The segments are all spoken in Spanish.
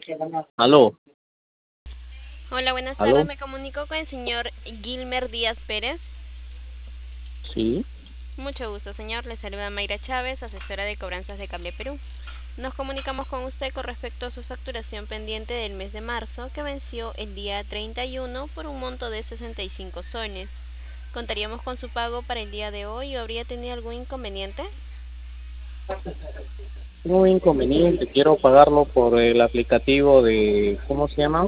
Aló, Hola, buenas tardes. aló, Me comunico con el señor Gilmer Díaz Pérez. sí, Mucho gusto, señor. Le saluda Mayra Chávez, asesora de cobranzas de Cable Perú. Nos comunicamos con usted con respecto a su facturación pendiente del mes de marzo, que venció el día 31 por un monto de 65 soles. ¿Contaríamos con su pago para el día de hoy o habría tenido algún inconveniente? tengo un inconveniente, quiero pagarlo por el aplicativo de, ¿cómo se llama?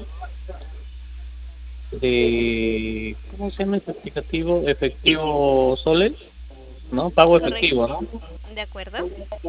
¿Cómo se llama ese aplicativo? Efectivo Soles, ¿no? Pago Correcto. efectivo, ¿no? ¿De acuerdo?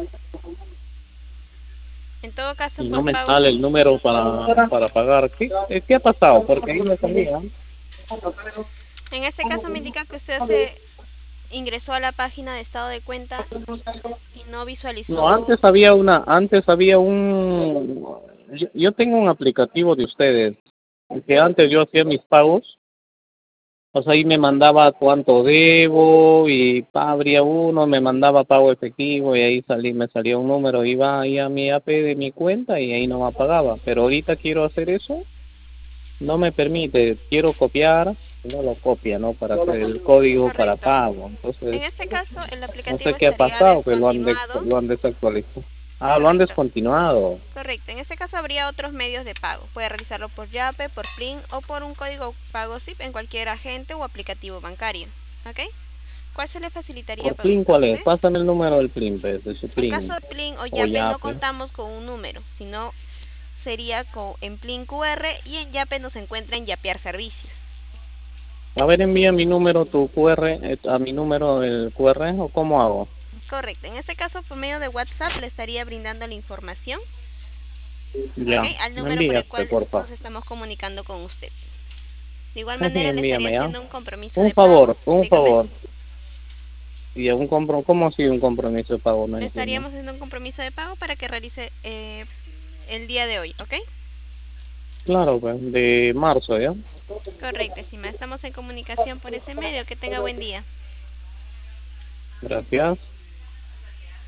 En todo caso, Y no por me pago, sale el número para pagar. ¿Qué ha pasado? Porque ahí me salía. en este caso me indica que usted se ingresó a la página de estado de cuenta y no No, visualizó. antes había yo tengo un aplicativo de ustedes, que antes yo hacía mis pagos. O sea, ahí me mandaba cuánto debo y abría uno, me mandaba pago efectivo y ahí me salía un número, iba ahí a mi AP de mi cuenta y ahí no me pagaba. Pero ahorita quiero hacer eso, no me permite, quiero copiar, no lo copia, ¿no? Para hacer el código para Correcto. pago. Entonces, En este caso, el no aplicativo sé qué ha estaría pasado, que descontinuado. lo han desactualizado. Ah, lo han Correcto. descontinuado. Correcto. En este caso habría otros medios de pago. Puede realizarlo por Yape, por Plin o por un código pago SIP en cualquier agente o aplicativo bancario. ¿Ok? ¿Cuál se le facilitaría ¿Por Plin a cuál es? usted? Pásame el número del Plin, pues, de su En caso Plin de Plin o o Yape no Yape. contamos con un número, sino sería en Plin QR y en Yape nos encuentra en Yapear Servicios. A ver, envía mi número, tu QR, a mi número el QR, o cómo hago. Correcto. En este caso, por medio de WhatsApp le estaría brindando la información, ¿ok? Ya, Al me número por el envíaste, cual por nos favor. estamos comunicando con usted. De igual Sí, manera le estaría envíame ya. haciendo un compromiso de pago, Un dígame. favor. Y ¿cómo así un compromiso de pago? No Le entiendo. estaríamos haciendo un compromiso de pago para que realice el día de hoy, ¿ok? Claro, pues, de marzo, ¿ya? Correcto, estimada. Estamos en comunicación por ese medio. Que tenga buen día. Gracias.